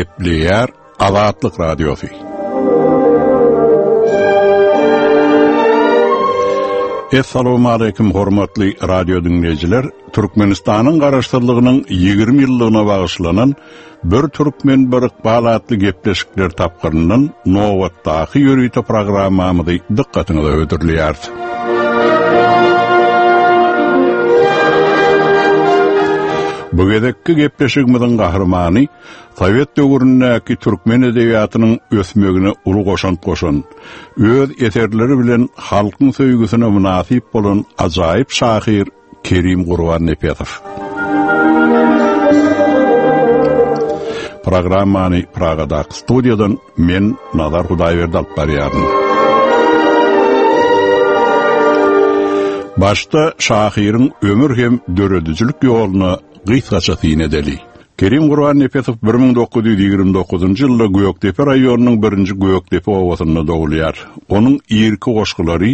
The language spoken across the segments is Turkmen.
Gepleýär Azatlyk Radiosu. Assalamu alaykum hormatly radio dinleyijiler. Türkmenistanyň garaşdyrlygynyň 20 ýyllygyna bagyşlanan bir türkmen bir ykbalatly gepleşikler tapgyrynyň nowatdaky ýörüýte programmamyzy dikkatiňize ödürleýär. Bu gedekki gepleşigimiziň gahrmany Sowet döwründäki türkmen edebiýatynyň ösmegine uly goşan, öz eserleri bilen halkyň söýgüsine münasip bolan ajaýyp şahyr Kerim Gurban Nepetow. Programmany Pragada studiýadan men Nazar Hudaýberdi alyp barýarym. Başta şahyryň ömür hem döredüjilik ýoluny gysgaça synedeli. Kerim Gurban Nepetow 1929-njy ýylda Gökdepe raýonunyň 1-nji Gökdepe owasyna dogulýar. Onuň ýerki goşgulary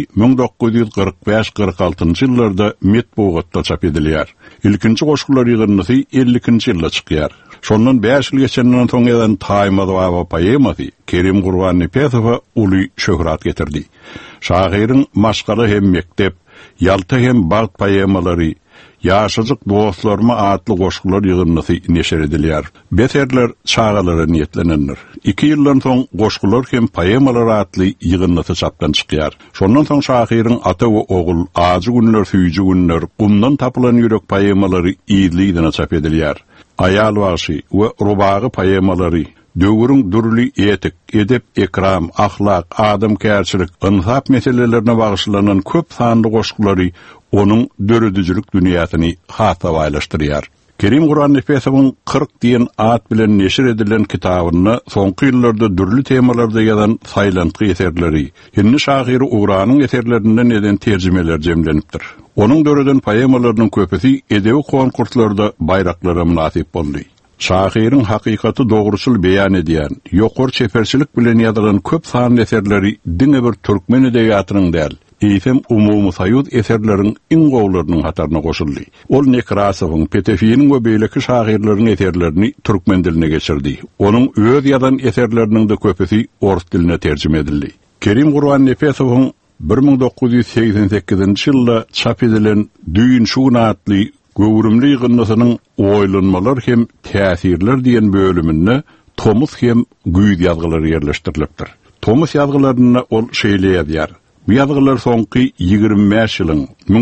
1945-46-njy ýyllarda Metbugatda çap edilýär. Ilkinji goşgulary ýygnysy 50-nji ýylda çykýar. Şondan 5 ýyl geçenden soň eden Taýmaz we poemasy Kerim Gurban Nepetowa uly şöhrat getirdi. Şahyryň Maşgala hem Mektep, Ýalta hem Bagt poemalary, Ýaşazyk dostlarma atly goşgular ýygnysy neşer edilýär. Beterler çağalara niýetlenenler. 2 ýyldan soň goşgular hem poemalar atly ýygnysy çapdan çykýar. Şondan soň şahyryň ata we ogul, ajy günler, süýji günler, gumdan tapylan ýürek poemalary ýylygyna çap edilýär. Aýal wagy we rubagy poemalary döwrüň dürli etik, edep, ekram, ahlak, adamkärçilik, insap meselelerine bagyşlanan köp sanly goşgulary onuň döredüjilik dünýäsyny hasawaýlaşdyrýar. Kerim Gurban Nepetowyň 40 diýen at bilen neşir edilen kitabyny soňky ýyllarda dürli temalarda ýazan saýlantky eserleri, hinni şahyry Ugranyň eserlerinden eden terjimeler jemlenipdir. Onuň döreden poemalarynyň köpüsi edebi konkurslarda baýraklara münasip boldy. Şahyryň hakykaty dogruçul beýan edýän, ýokary çeperçilik bilen ýazylan köp sanly eserleri diňe bir türkmen edebiýatynyň däl, eýsem umumy saýud eserleriň iň gowlarynyň hataryna goşuldy. Ol Nekrasowyň, Petefiýiň we beýleki şahyrlaryň eserlerini türkmen diline geçirdi. Onuň öz ýazan eserleriniň de köpüsi orus diline terjime edildi. Kerim Gurban Nepetowyň 1988-nji ýylda çap edilen Düýün şuwna atly Göwrümli ýygnasynyň oýlanmalar hem täsirler diýen bölüminde tomuz hem güýt ýazgylary ýerleşdirilipdir. Tomuz ýazgylaryny ol şeýle ýazýar. Bu ýazgylar soňky 25 ýylyň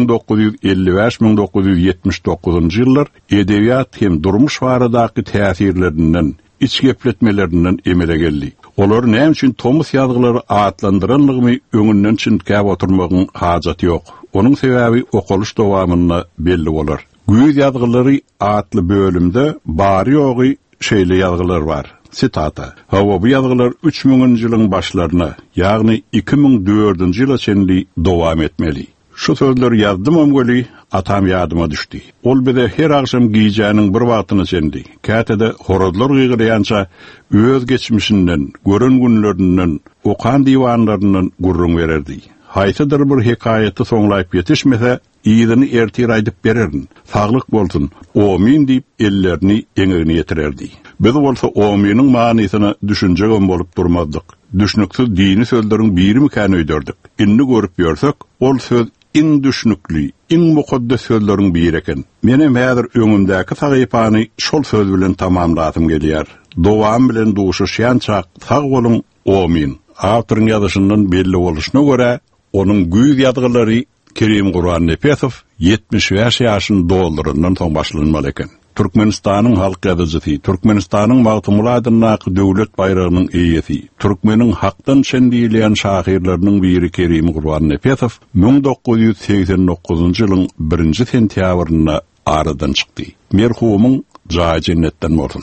1955-1979-njy ýyllar edebiýat hem durmuş baradaky täsirlerinden, iç gepletmelerinden emele geldi. Olar näme üçin tomuz ýazgylary atlandyranlygymy öňünden çyntkap oturmagyň hajaty ýok. Onuň sebäbi okulyş dowamyna belli bolar. Güýt ýazgylary atly bölümde bary ýogy şeýle ýazgylar bar. Sitata. Hawa bu ýazgylar 3000-nji ýylyň başlaryna, ýagny 2004-nji ýyla çenli dowam etmeli. Şu sözler ýazdym ömgeli, atam ýadyma düşdi. Ol bide her agşam giýjäniň bir wagtyny çendi. Kätede horozlar gygyrýança öz geçmişinden, gören günlerinden, okan diwanlarynyň gurrun bererdi. Haýsydyr bir hekaýaty soňlayıp ýetişmese, ýygyny ertir aýdyp bererin. Saglyk bolsun, omin diýip ellerini eňegine ýetirerdi. Biz bolsa ominiň manysyny düşünjegen bolup durmazdyk. Düşnüksiz dini sözleriň biri mikan öýderdik. Inni görüp ýörsek, ol söz iň düşnükli, iň mukaddes sözleriň biri eken. Menem häzir öňümdäki sagypany şol söz bilen tamamladym gelýär. Dowam bilen duşuşýança sag bolun omin. Awtoryň ýazyşyndan belli boluşyna görä, onuň güýt ýazgylary Kerim Gurban Nepetow 75 ýaşyny doldurundan soň başlanmaly eken. Türkmenistanyň halk ýazyjysy, Türkmenistanyň magtumuladyndaky döwlet bayragynyň eýesi, türkmeniň hakdan şendiýilen şahyrlarynyň biri Kerim Gurban Nepetow 1989-njy ýylyň 1-nji sentýabryna aradan çykdy. Merhumyň jaý jennetden bolsun.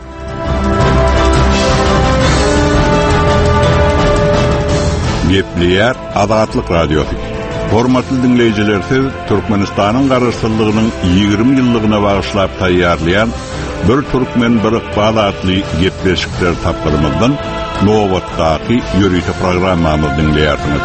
Gepleýär Azatlyk Radiosu. Hormatly dinleyijiler, siz Türkmenistanyň garaşdyrlygynyň 20 ýyllygyna bagyşlap taýýarlayan bir türkmen bir ykbal atly gepleşikler tapgyrymyzdan nowatdaky ýörüýte programmamyzy dinleýärsiňiz.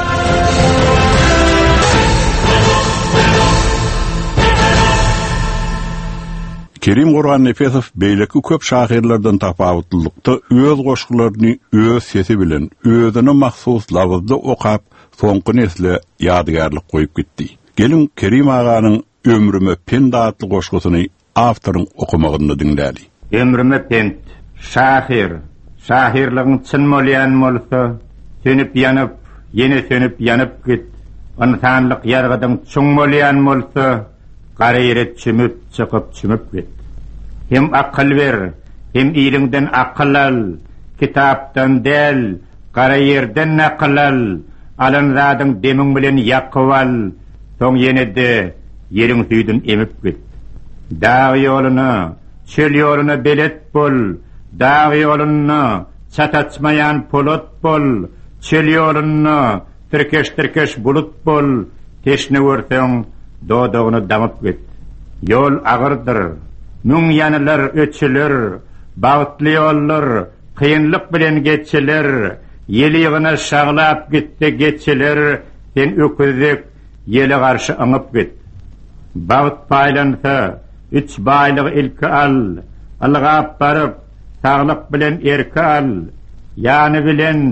Kerim Qur'an Nefesov beyleki köp şahirlerden tapawutlykda öz goşgularyny öz sesi bilen, özüne mahsus lawazda okap, soňky nesle ýadygarlyk goýup gitdi. Gelin Kerim aganyň ömrüme pend adly goşgusyny awtoryň okumagyny dinläli. Ömrüme pend, şahir, şahirligiň çyn bolýan bolsa, sönüp ýanyp, ýene sönüp ýanyp git. Antanlyk ýargadyň çuň bolýan bolsa, garayret çümüp çykyp git. Hem akıl ver, hem ýeriňden akıl al, kitapdan del, garayerden akıl al, alan zadyň demiň bilen ýakyp al, soň ýene-de ýeriň süýdün emip git. Dağ ýoluny, çöl ýoluny belet bol, dağ ýoluny çataçmayan polat bol, çöl ýoluny tirkeş bulut bol, teşne görseň dodagyny damyp git. Ýol agyrdyr, müň ýanylar öçüler, bagtly ýollar, kıyınlyk bilen geçiler, ýeligyna şaglap gitdi geçiler, sen öküzek ýele garşy aňyp git. Bagt paýlansa, 3 baýlyk ilki al, algap baryp, saglyk bilen erki al, ýany bilen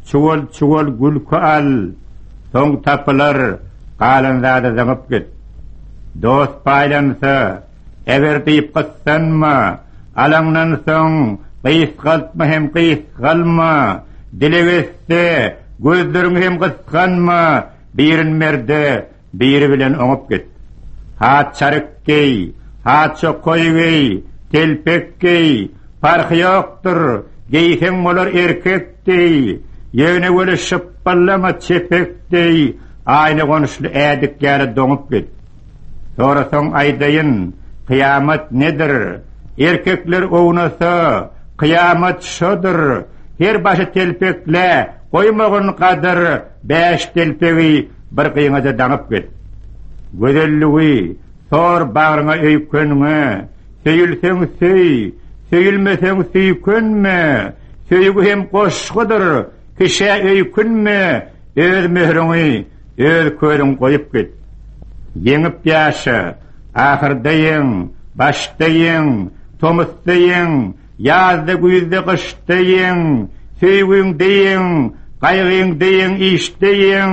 çuwal gülki al, soň tapylar, galan zada zanyp git. Dost paýlansa, eber diýip gyssanma, alaňdan soň gysgaltma hem gysgalma, dilegesse, gözleriň hem gysganma, birin merde, biri bilen oňup git. Ha çarykky, ha çokoýgy, telpekky, farky ýokdur, geýsen bolar erkekdi, ýöne göle şyppallama çepekdi, aýny gonyşly ädik ýaly doňup git. Sorasaň aýdaýyn, kıyamet nedir? Erkekler ownasa, kıyamet şodur. Her başy telpekle, koymagyn kadar 5 telpegi bir kıyıňaja daňyp git. Gözelligi, sor bagryňa öýkönme, söýülseň söý, söýülmeseň süýkünme, söýgü hem goşgudyr, kişe öýkünme, öz möhriňi, öz körüň goýup git. Yeňip ýaşa, ahyrdaýyň, başdaýyň, tomusdaýyň, ýazda güýzde gysdaýyň, söýgüňdeýiň, gaýgyňdeýiň, işdeýiň.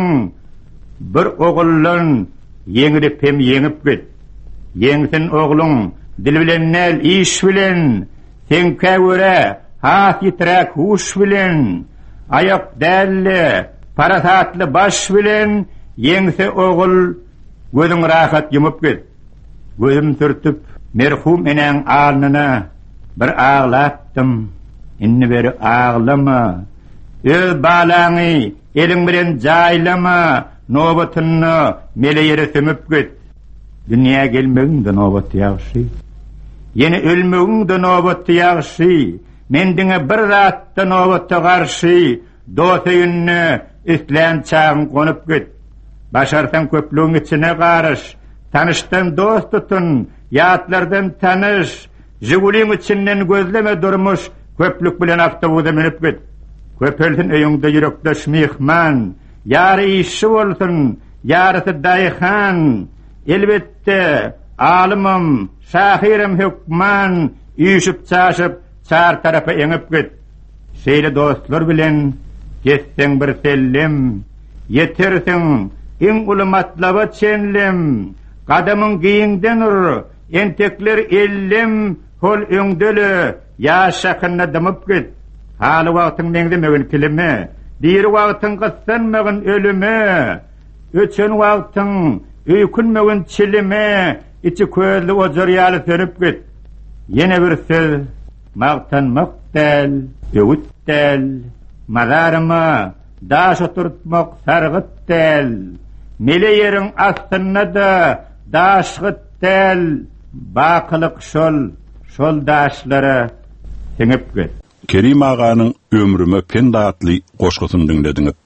Bir ogullan yeňirip hem yeňip git. Yeňsin ogluň, dil bilen näl iş bilen, sen käwere, has ýitrak huş bilen, aýak dälle, parasatly baş bilen, yeňse ogul, gözüň rahat ýumyp git. Gözüm türtüp, merhum enen alnyna bir ağlatdym. Inni beri ağlama. Öz balaňy eliň bilen jaýlama, nobatyny meleyere sömüp git. Dünýä gelmegiň de nobaty ýagşy. Ýene ölmegiň de nobaty ýagşy. Mendiňe bir zatda nobaty garşy, dosyny isläm çagyň gonyp git. Başarsan köplüğün içine qarış, tanıştan dost tutun, ýatlardan tanış, Jigulin içinden gözleme durmuş, köplük bilen avtobusa minip git. Köpelsin öýüňde ýürekdeş mihman, ýary işi bolsun, ýarysy daýhan, elbetde alymym, şahirim hükman, üýşüp çaşyp, çar tarapy eňip git. Şeýle dostlar bilen geçseň bir sellim, ýetersiň in uly matlaba çenlim, gadamyň giýiňden ur, entekler ellim, hol öňdeli, ýaşakyna dymyp git. Haly wagtyň meňde megin kilime, bir wagtyň gyssanmagyn ölüme, öçen wagtyň öýkünmegin çilime, içi közli ojar ýaly sönüp git. Ýene bir söz, magtanmak del, öwüt del, mazarıma, daş oturtmak sargıt del, meleyeriň astyna da daşgyt del, bakylyk şol daşlara siňip git. Kerim aganyň ömrüme pend adly goşgusyny dinlediňiz.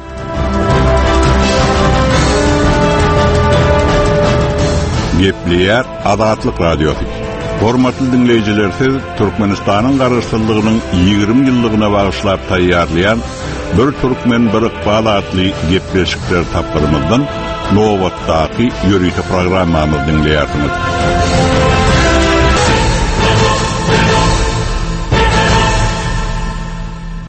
Gepleýär Azatlyk radiosu. Hormatly dinleýijiler, siz Türkmenistanyň garaşsyzlygynyň 20 ýyllygyna bagyşlap taýýarlayan bir türkmen bir ykbal adly gepleşikler tapdyrmazdan Nowatdaky ýörüýte programmamyzy dinleýärsiňiz.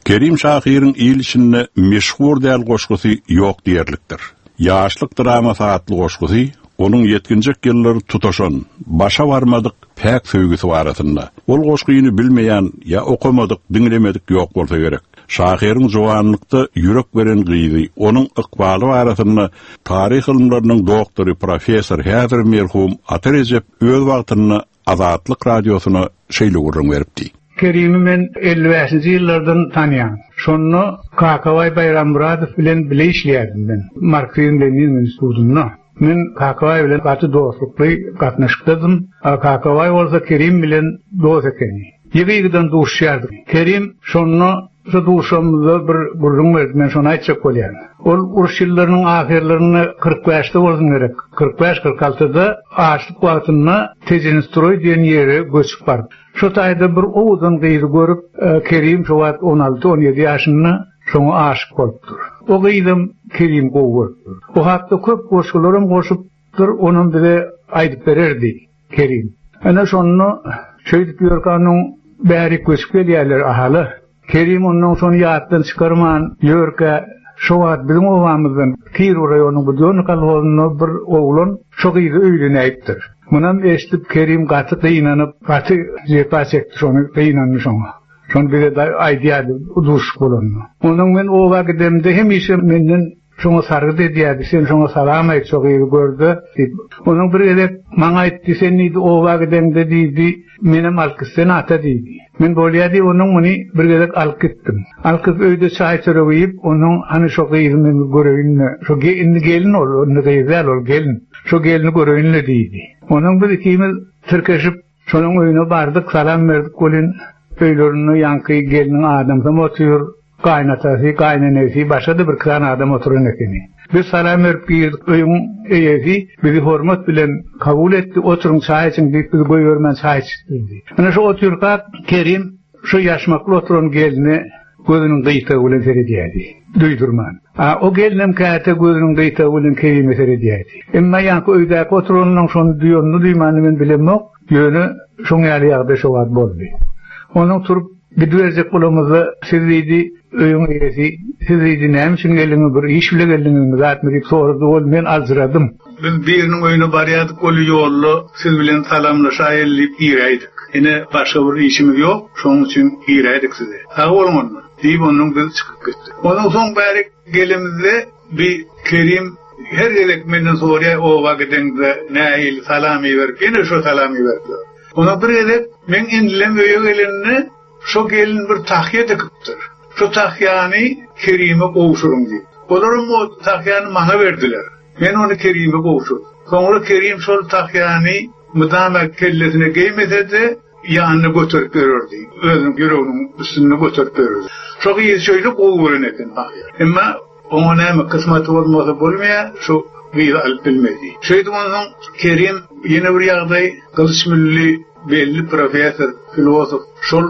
Kerim Şahir'in ilişinne meşhur değer goşgusu yok diyerliktir. Yaşlık draması atlı goşgusu, onun yetkinjek yılları tutaşan, başa varmadık pek söygüsü varatında. Ol goşguyunu bilmeyen ya okumadık, dinlemedik yok bolsa gerek. Şahir'in jowanlykda yürek veren gyzy, onun ykbaly varatında tarih ilimlerinin doktoru profesör Häzir merhum Ata Recep öz wagtyny Azatlyk radiosuna şeýle gurrun beripdi. Kerim'i men 55-nji ýyllardan tanýan. Şonu Kakavay Bayrammuradov bilen bile işleýärdim ben. Marksizm Leninizm institutunda. Men Kakavay bilen gaty dostlukly gatnaşykdym. Kakavay bolsa Kerim bilen dost ekeni. Ýygydan duşýardy. Kerim şonu şu duşamyzda bir gurrun berdi, men şonu aýtjak bolýan. Ol uruş ýyllarynyň ahirlerini 45-de bolsun gerek. 45-46-da açlyk wagtyna Tezinstroy diýen ýere göçüp bardy. Şu taýda bir owuzdan gyzy görüp, Kerim şu wagt 16-17 ýaşynda şoňa aşyk bolupdyr. O gyzym Kerim gowurdur. O hakda köp goşgularym goşupdyr, onuň biri aýdyp bererdi Kerim. Ana şonu şeýdip ýörkanyň bäri göçüp gelýärler ahaly. Kerim onun son ýatdan çykarman ýörke şowat bizim owamyzdan Kir raýonynyň bu döň kalwanyny bir oğlan şo gyzy öýlenäýipdir. Munam eşitip Kerim gaty gynanyp gaty jepa çekdi şonu gynanyp şoňa. Şonu bire aýdýardy duş bolanmy. Onuň men o wagtymda hemişe menden şoňa sargyd edýärdi, sen şoňa salam aýt, şo gyzy gördi. Onuň bir elek maňa aýtdy, sen indi o wagtymda diýdi, menem alkysyn ata diýdi. Men bolýardy onuň muny bir elek alyp gitdim. Alkyp öýde çaý çöreýip, onuň hani şo gyzyny göreýinni, şo gelin ol, onu gyzyl ol gelin. Şo gelini göreýinli diýdi. Onuň bir ikimiz türkeşip şonuň öýüne bardyk, salam berdik, golin öýlerini ýanky geliniň adamsam otur. Kaynatası, kaynanesi, başka da bir kıran adam oturun ekeni. Biz salam verip girdik, öyün eyesi bizi hormat bilen kabul etti, oturun çay için deyip bizi koyuyorman çay içti. Yani şu otururken Kerim, şu yaşmaklı oturun gelini gözünün kıyıta ulen serediydi, duydurman. O gelinim kâte gözünün kıyıta ulen Kerim'e serediydi. Emma yankı öydeki oturunun şunu duyonunu duymanı ben bilemok, yönü şunu yali yağda şovat boldu. Onun turup gidwerecek bolamyzda sizdi öýüň ýeresi, sizdi näme üçin geldiňiz, bir iş bile geldiňiz, zatmy sordy, ol men azradym. Biz biriniň öýüne barýardyk, ol ýolly siz bilen salamlaşaýyp ýereydik. Ene başga bir işimiz ýok, şoň üçin ýereydik size. Agormanmy? Diýip onuň bizi çykyp gitdi. Onuň soň bäri gelimizde bir Kerim her gelek menden sorýar, o wagtynda näil salamy berip, ene şo salamy berdi. Ona bir gelek men indilem öýe gelenini şo gelin bir tahkiye dikipdir. Şu tahyany Kerim'e gowşurum diýip. Olaryň o tahyany maňa berdiler. Men onu Kerim'e gowşurdum. Soňra Kerim şol tahyany mydama kellesine geýmesede ýanyna götürüp bererdi. Özüň ýüreginiň üstüne götürüp bererdi. Şo gyzy şöýle gowuran eken. Emma oňa näme kysmaty bolmasa bolmaýar, şo gyzy alyp bilmedi. Şeýdimden Kerim ýene bir ýagdaý gylşmylly belli profesör, filosof, şol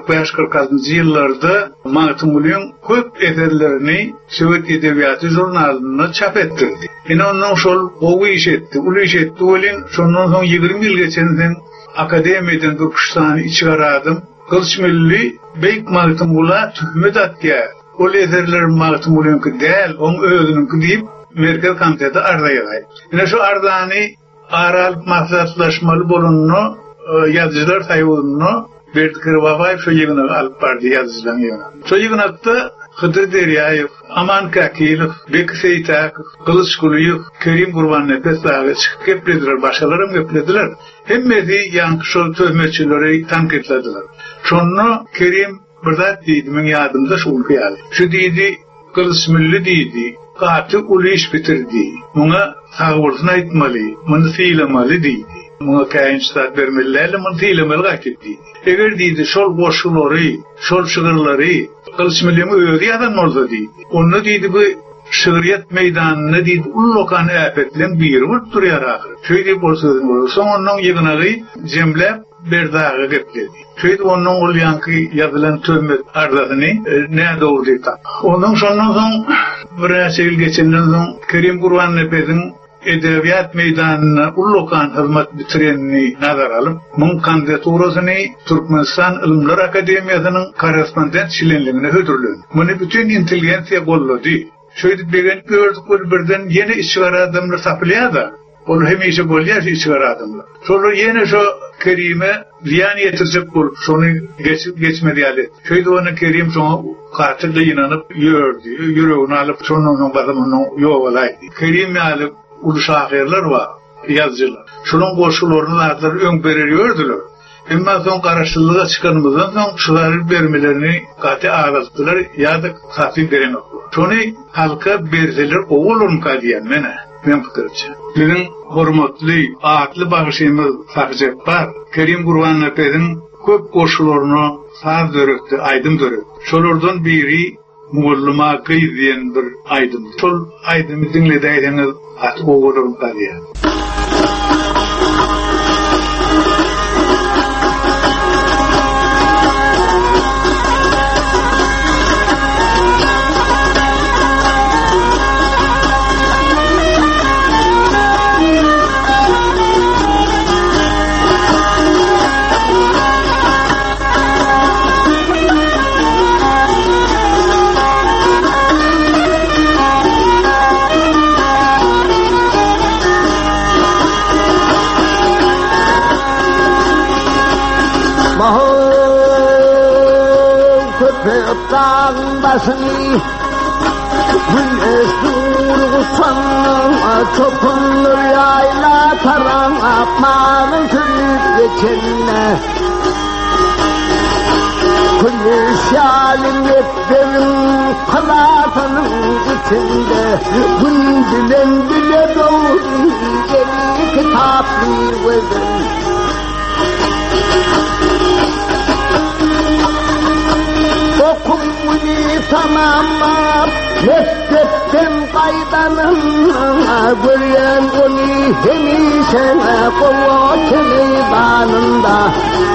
45-46 ýyllarda Magtymulýan köp eserlerini Sowet edebiýaty jurnalyna çap etdirdi. Ene onuň şol owy iş etdi, uly iş etdi, bolin şondan soň 20 ýyl geçenden akademiýadan bir kuşsany içgaradym. Gylşmylly beýik Magtymula töhmet atýar. Ol eserler Magtymulýanky däl, oň özüniňki diýip merkez komiteti ardaýar. Ene şu ardany aral maksatlaşmaly bolanyny yazıcılar sayılığını verdikleri vafayıp şu yığına alıp vardı yazıcıların yığına. Şu yığınakta Hıdır Deryayev, Aman Kakilov, Bekir Seytakov, Kılıç Kuluyuk, Kerim Kurban Nefes Dağı çıkıp geplediler, başkalarım geplediler. Hemmezi yankı şu töhmetçileri tankitlediler. Şunu Kerim bir zat deydi, men yadımda şunu kıyalım. Şu deydi, Kılıçmilli deydi, katı ulu iş bitirdi. Buna sağırsına etmeli, bunu fiilemalı deydi. Buna kayınçlar vermelilerle bunu fiilemeli gaytetdi. Eğer deydi, şol boşulları, şol şığırları, Kılıçmilli'mi öğredi adam orada deydi. Onu deydi, bu şığıriyat meydanını deydi, ullokan afetlen bir vurup duruyor ahir. Şöyle bolsuzun olur. Son onun yığınağı cemlep bir dağı gepledi. Şöyle onun ol yankı yazılan töhmet ardasını ne doğru deydi. Onun sonundan son bir yıl geçenden son Kerim Kurban Nefes'in edebiyat meydanına ullukan hizmet bitirenini nazar alıp, bunun kandidaturasını Türkmenistan İlimler Akademiyasının korespondent şilenliğine hödürlüğün. Bunu bütün inteligensiya kolladı. Şöyle bir gördük birden yeni işçiler adamlar tapılıyor da, onu hemişe bolya işçiler adamlar. Sonra yeni şu Kerim'e ziyan yetirecek bulup, şunu geçmedi alet. Şöyle onu Kerim sonra katille inanıp yüreğini alıp, sonra onun badımını yovalaydı. Kerim'i alıp, ulu şahirler var, yazıcılar. Şunun koşullarını adları ön belirliyordular. Ama son karşılığa çıkanımızdan son şuları vermelerini katı ağızdılar ya da katı veremekler. Şunu halka berseler oğulun kadiyen mene. Ben fikirce. Bizim hürmetli, ağatlı bağışımız sakıcak var. Kerim Kurban Efe'nin köp koşullarını sağ dörüktü, aydın dörüktü. Şolardan biri muğulluma kıyı diyen bir aydın. Şol aydını dinledeydiniz at oğulun kadiyen. Dağın başını güneş durgusanına çokunur yayla taran apmanın sürüp geçenine güneş yalim yetlerin kanatının içinde gün bilen bile doğru yeni kitaplı verin. Okumuni tamamlar, mektepten kaydanın, gören onu hemişene kuvvetli banında.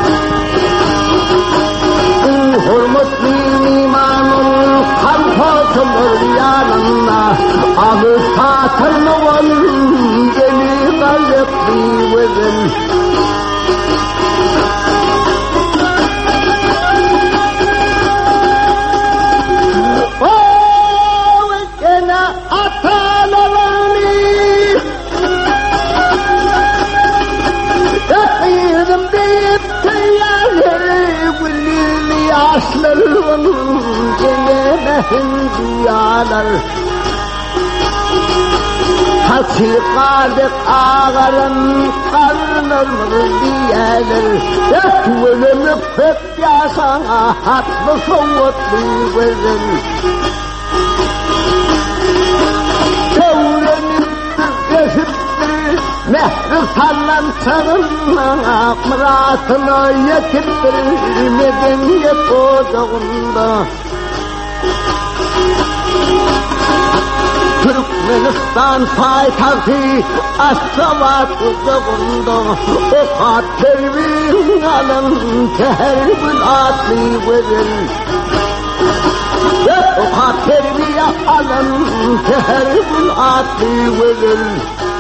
Hürmetli imanın kalfatılır yanına, adı satırlı olun, geli gayetli verin. Aslanın cennetin diyalar Hasikadık ağarın karnırmır diyeler Yatmılınıp hep yasana hatlı soğutlu verin Devlenip geçiptir mehri sallansana Muratına yetirtir medeniyet ocağında Türkmenistan payitahtı Aşgabat ocağında O katervin alın teherbül atlı verin O katerviye alın teherbül atlı verin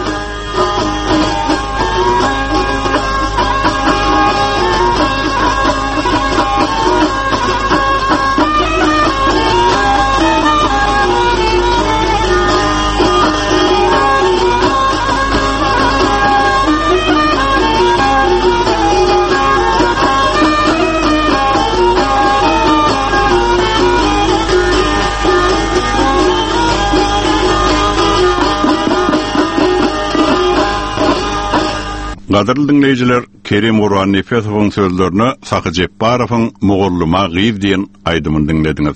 Qadirli dinleyiciler, Kerim Kurban Efe'nin sözlerini Sakı Jebbarov'un Muğurluma Gıyv diyen aydımını dinlediniz.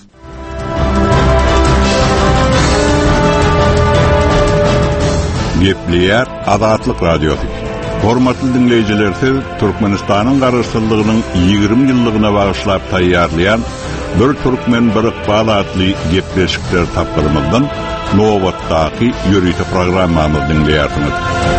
Gepliyar Azatlık Radyosu. Hormatly dinleyiciler, siz Türkmenistan'ın garışsızlığının 20 yıllığına bağışlap tayyarlayan bir Türkmen bir Iqbal adlı gepleşikler tapkırımızdan Novat'taki yürüyüşü programmamızı dinleyersiniz.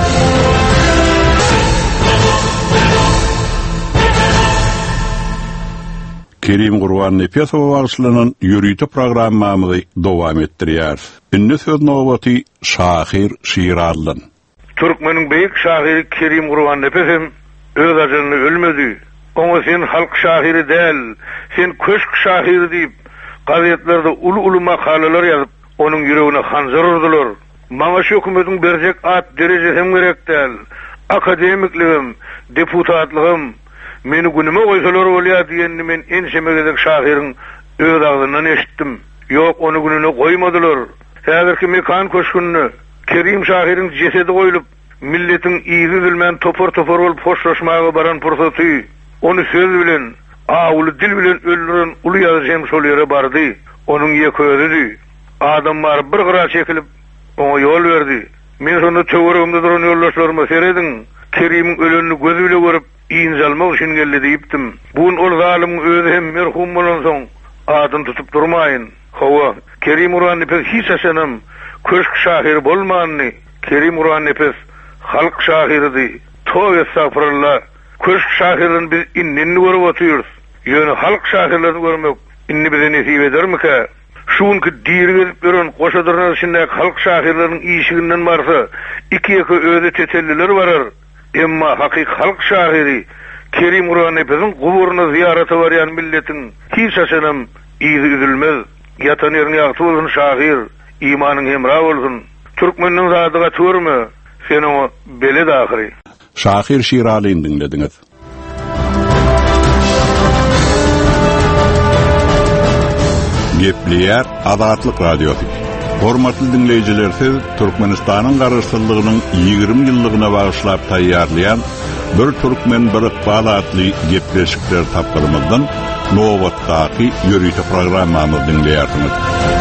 Kerim Kurban Efe'ye bağışlanan yürüyüşü programmamızı devam ettiriyor. Ünlü söz Novat'ı Şahir Şiradlan. Türkmenin beýik şahyry Kerim Gurban Nepesem öz ajalyny ölmedi. Oňa sen halk şahyry däl, sen köşk şahyry diýip gazetlerde ulu makalalar ýazyp, onuň ýüregine hanjar urdular. Maňa şu hökümetiň berjek at derejesi hem gerek däl. Akademikligim, deputatlygym, meni günüme goýsalar bolýar diýenini men enşemegedek şahyryň öz agzyndan eşitdim. Ýok, onu gününe goýmadylar. Häzirki mekan köşkünni Kerim şahyryň jesedi goýulyp, milletiň iýizi bilmän topor bolup hoşlaşmaga baran pursaty, onu söz bilen, awuly dil bilen öldüren uly ýazyjym şol ýere bardy. Onuň ýekörüdi. Adamlar bir gyra çekilip oňa ýol berdi. Men şonu töweregimde duran ýoldaşlaryma seredin. Kerim'iň ölenini gözü bile görüp iňjalmak üçin geldi diýipdim. Bugün ol zalim özü hem merhum bolan soň adyny tutup durmaýyn. Hawa Kerim Gurban Nepes hiç aşanam köşk şahyry bolmanyny. Kerim Gurban Nepes halk şahyrydy. Tow estağfurullah. Köşk şahyryny biz innini görüp oturýarys. Ýöne halk şahyrlaryny görmek inni bize nesip edermike? Şunki diri gelip gören koşadırlar içinde halk şahirlerin işiginden varsa iki özü tetelliler varar. Emma hakik halk şahiri Kerim Gurban Nepes'in kuburuna ziyareti varayan milletin hiç aşanam izi üzülmez. Yatan yerini yaktı olsun şahir, imanın hemra olsun. Türkmeninin zadıga törme, sen o bele dahiri. Şahir Şirali'ni dinlediniz. Gepliýär Azatlyk Radiosu. Hormatly dinleýijiler, siz Türkmenistanyň garaşsyzlygynyň 20 ýyllygyna bagyşlap taýýarlayan bir türkmen bir ykbal adly gepleşikler tapgyrymyzdan nowatdaky ýörüýte programmamyzy dinleýärsiňiz.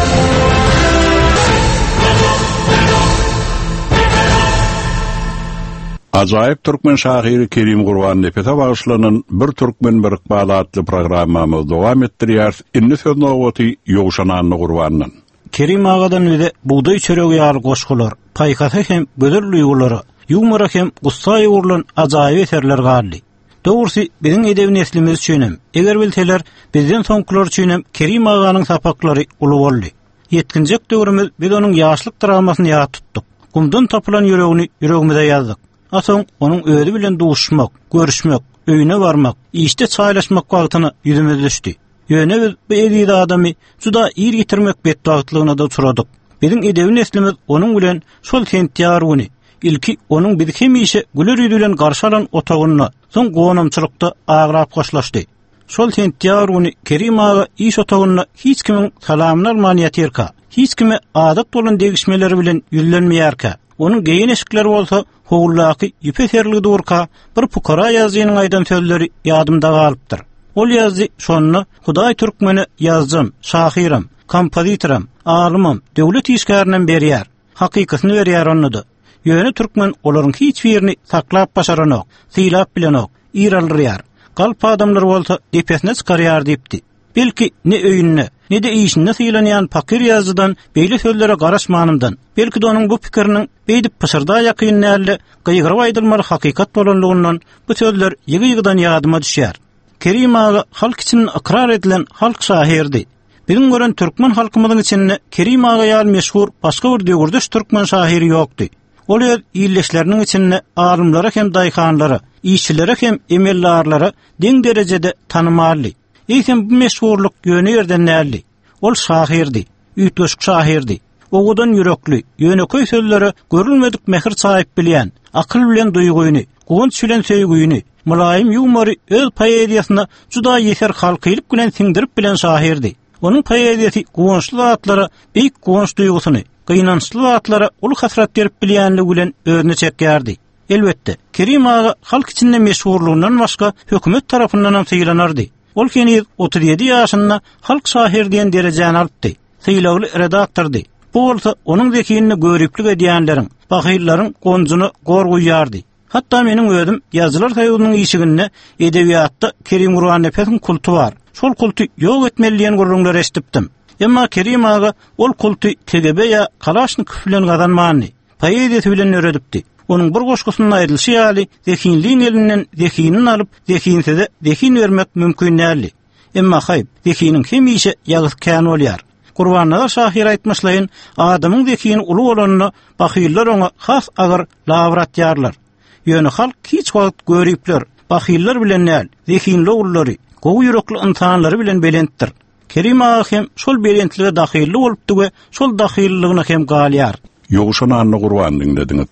Ajaýyp türkmen şahyry Kerim Gurban Nepes'e bagyşlanan bir türkmen bir ykbal adly programmamyzy dowam etdirýär. Inni söz nowaty Ýowşan Gurbandan. Kerim agadan öde buğday çöregi ýaly goşgular, paýkata hem göder duýgulary, ýumara hem gussa ýurulan ajaýyp eserler galdy. Dogrusu biziň edebi neslimiz üçin eger bilseler bizden soňkular üçin Kerim aganyň sapaklary uly boldy. Yetkinjek döwrümüz biz onuň ýaşlyk dramasyny ýa tutdyk. Gumdan tapylan ýüregini ýüregimize ýazdyk. Asoň onuň özi bilen duşmak, görüşmek, öýüne barmak, işde çaýlaşmak wagtyny ýüzümize düşdi. Ýöne biz bu edýdi adamy juda ýer getirmek betdagtlygyna da turadyk. Biziň edebi neslimiz onuň bilen şol sentýaryny, ilki onuň bizi hemişe güler ýüzü bilen garşy alan otagyna, soň gonamçylykda agrap goşlaşdy. Şol sentýaryny Kerim aga iş otagyna hiç kimin salamyny almaýan ýerka, hiç kime adat bolan degişmeleri bilen ýüzlenmeýärka. Onun geyin eşikleri bolsa hoğullaki yüpeserli durka bir pukara yazıyının aydan sözleri yadımda galypdyr. Ol yazı şonunu Hudaý Türkmeni yazjym, şahyram, kompozitoram, alymam, döwlet işgäriniň berýär. Hakykatyny berýär onnudy. Ýöne türkmen olaryň hiç birini saklap başaranok, silap bilenok, ýeralrýar. Galp adamlar bolsa depesine çykarýar diýipdi. Belki ne öýünne, ne de işine sylanýan pakir ýazydan beýle sözlere garaşmanymdan, belki de onuň bu pikiriniň beýdip pysyrda ýakynly gyýgyryp aýdylmaly hakykat bolanlygyndan bu sözler ýygy-ýygydan ýadyma düşýär. Kerim aga halk için ikrar edilen halk şahirdi. Biziň gören türkmen halkymyzyň içinde Kerim aga ýaly meşhur başga bir döwürdeş türkmen şahiri ýokdy. Ol ýerleşleriniň içinde alymlara hem daýhanlara, işçilere hem emellarlara deň derejede tanymaly. Eýsem bu meşhurlyk ýöne ýerden näli? Ol şahirdi, üýtgeşik şahirdi. Ogudan ýürekli, ýöneköý sözlere görülmedik mehr saýyp bilýän, akyl bilen duýguny, gonç bilen söýgüni, mulaýym ýumary öz poeziýasyna juda ýeter halkylyk bilen siňdirip bilen şahirdi. Onuň poeziýasy gonçly zatlara beýik gonç duýgusyny, gynançly zatlara ul hasrat berip bilýänligi bilen özüne çekýärdi. Elbetde, Kerim aga halk içinde meşhurlygyndan başga hökümet tarapyndan ham sylanardy. Ol keni 37 ýaşynda halk şahir diýen derejäni alypdy. Syýlagly redaktordy. Bu bolsa onuň zekiyini görüplik edýänleriň, bahyllaryň gonjuny gorguýardy. Hatda meniň özüm ýazgylar saýunyň işiginde edebiýatda Kerim Gurban Nepes'iň kulty bar. Şol kulty ýok etmeli diýen gurrunlar eşitdim. Emma Kerim aga ol kulty KGB ýa Kalaşnikov bilen gazanmany, poeziýasy bilen öredipdi. Onuň bir goşgusyny aýdylşy ýaly zekinliň elinden zekinin alyp zekinsize zekin bermek mümkin näli. Emma haýp zekiniň hemişe ýagyskän bolýar. Gurbannazar Şahir aýtmaşlaýyn, adamyň zekiýin uly bolanyny bahyyllar oňa has agar lawrat ýarlar. Ýöne halk hiç wagt görýipler. Bahyyllar bilen näl, zekiýin ullary, gowy ýürekli insanlary bilen belentdir. Kerim ağa hem şol belentlige dahilli bolupdy we şol dahilligine hem galýar. Ýoguşana anna Gurban dinlediňiz.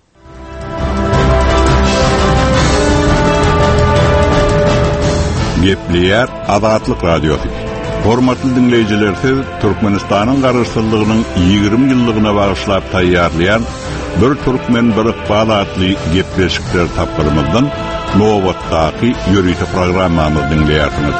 Gepliyar Azatlyk Radiosu. Hormatly dinleýijiler, siz Türkmenistanyň garşylygynyň 20 ýyllygyna bagyşlap taýýarlayan bir türkmen bir ykbal adly gepleşikler tapgyrymyzdan nowatdaky ýörüýte programmamyzy dinleýärsiňiz.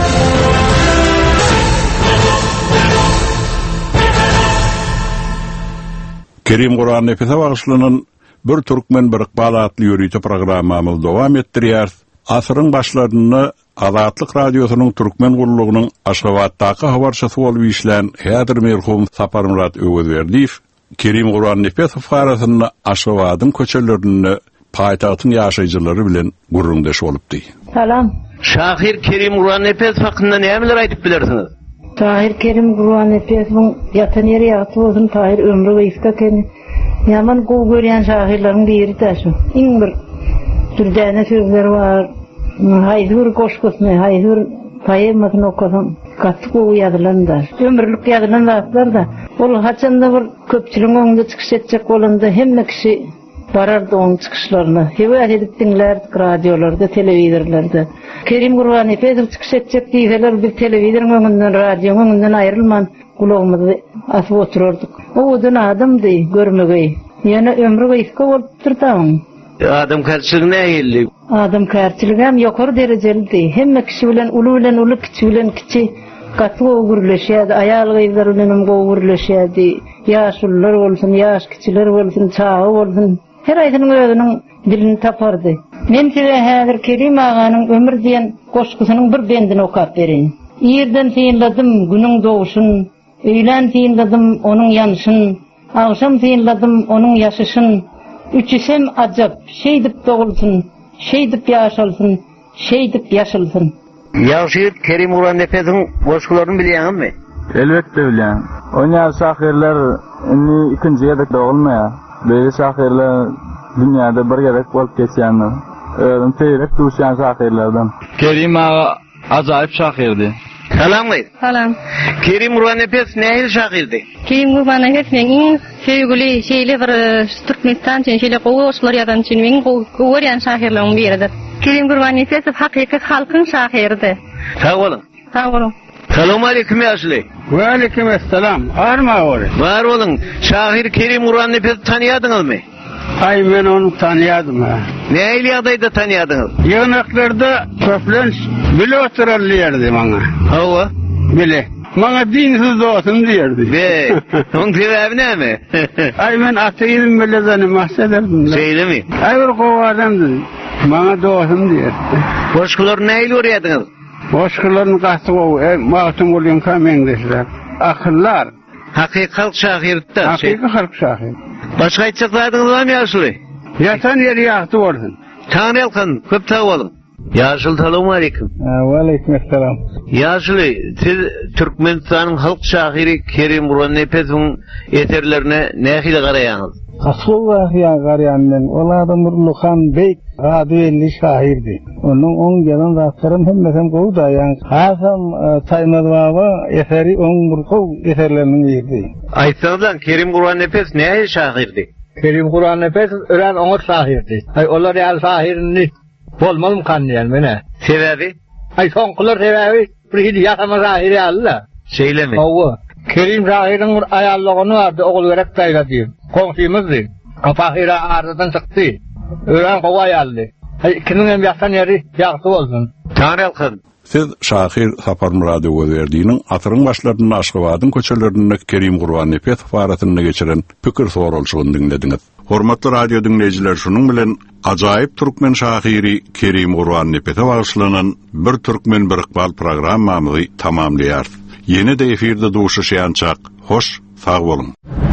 Kerim Guran Nefese bagyşlanan bir türkmen bir ykbal adly ýörüýte programmamyzy dowam etdirýär. Asyryň başlaryny Azatlyk Radiosynyň türkmen gurulugynyň Aşgabatdaky habarçysy bolup işlän häzir merhum Sapar Murat Öwüzberdiýew Kerim Guran Nefese farasyny Aşgabatyň köçelerini paýtagtyň ýaşaýjylary bilen gurrundaş bolupdy. Salam. Şahir Kerim Guran Nefese hakynda nämeler aýdyp bilersiňiz? Tahir Kerim Guran Nepeseň ýatan ýeri ýaty bolsun, Tahir ömrü gysga ken. Ýaman gowy görýän şahirleriň biri täşi. Iň bir türdäne sözleri var. Haýdyr goşgusny, haýdyr poemasyny okudum. Gatly gowy ýazylanlar. Ömürlük ýazylanlar da. Ol haçanda bir köpçüliň öňünde çykyş etjek bolanda hemme kişi barardy oň çykyşlaryna. Hewet edip dinlerdik radiolarda, telewizorlarda. Kerim Guran Nefese çykyş etjek diýseler bir telewizoryň öňünden, radioň öňünden aýrylman gulagymyzy asyp oturardyk. O odun adamdy, görmegey. Ýene ömrü gysga bolup durdy. Adam karşılığı ne geldi? Adam karşılığı hem yukarı dereceli. Hemme kişi bilen ulu kiçi bilen kiçi katı gurleşýärdi. Ayal gyzlar bilen gurleşýärdi. Ýaşullar bolsun, ýaş kiçiler bolsun, çağı bolsun. Her aýdynyň özüniň dilini tapardy. Men size häzir Kerim aganyň ömür diýen goşgusynyň bir bendini okap berýin. Ýerden synladym günüň doguşyn, öýlen synladym onuň ýanyşyn, agşam synladym onuň ýaşyşyn. Üçüsem acap, şeydip doğulsun, şeydip yaşalsın, şeydip yaşalsın. Ýaşyp Kerim Guran Nefeseň goşgularyny bilýänmi? Elbetde bilýän. Oňa şahirler inni ikinji ýerde doğulmaýar. Beýle şahirler dünýäde bir gerek bolup geçýänler. Özüm teýrek duşýan şahirlerden. Kerim ağa ajaýyp şahirdi. Salam gaýt. Salam. Kerim Guran Nefese nähil şahirdi? Kerim Guran Nefeseň sevgili şeýle bir Türkmenistan üçin şeýle goşgular ýazan üçin men görýän şahirleriň biridir. Kerim Guran Nefese hakykat halkyň şahirdi. Sag bolun. Sag bolun. Salam aleykum ýaşly. Wa aleykum assalam. Arma ol. Bar bolun. Şahir Kerim Guran Nefese tanýadyňyzmy? Ay men onu tanıyadım ha. Nähil ýagdaýda tanýadyňyz? Ýanaklarda köplen bile oturarlardı bana. Hawa? Bile. Bana dinsiz dostum diýerdi. Be. Oň sebebi näme? Ay men ateýym bile zany mahsederdim. Şeýlemi? Ay bir gowy adamdy. Bana dostum diýerdi. Goşgular nähil öýrýärdiňiz? Goşgularyň gasty gowy, magtym bolýan kamengdeşler. Akyllar. Hakykat şahirdi. Hakykat halk şahir. Başga aýtjaklardyňyz barmy ýaşly? Ýatan ýeri ýagty bolsun. Tanýalkan, köp sag bolun. Ýaşyl salamu aleykum. Wa aleykum assalam. Ýaşly, siz Türkmenistanyň halk şahiri Kerim Guran Nepeseň eserlerine nähili garaýaňyz? Asıllar ya garyanın, olardan Nurluhan Bey radiyeli şahirdi. Onun on gelen rastlarım hemmesem kovdayan. Hasan Taymaz Baba eseri on murkov eserlerinin yedi. Aysandan Kerim Guran Nefese nähili şahirdi? Kerim Guran Nefese ölen oňur şahirdi. Ay olar ýal şahirini bolmalym kanýan mene. Sebebi? Ay soňkular sebebi bir ýasama şahiri alla. Şeýlemi? Hawa. Kerim şahiriň bir aýallygyny bardy, ogul berek taýlady. Komşymyzdy. Fahira ardan çykdy. Ölen gowy aldy. Hay kimin hem ýaktan ýeri ýagty bolsun. Tanýalkan. Siz Şahir Sapar Murat Öwüzberdiýiň atyryň başlaryny Aşgabatyň köçelerini Kerim Guran Nefese farasyny geçiren pikir sorulşygyny dinlediňiz. Hormatly radio dinleýijiler, şunuň bilen ajaýyp türkmen şahiri Kerim Guran Nefese bagyşlanan bir türkmen bir ykbal programmamyzy tamamlaýar. Ýene-de efirde duşuşýançak. Hoş, sag bolun.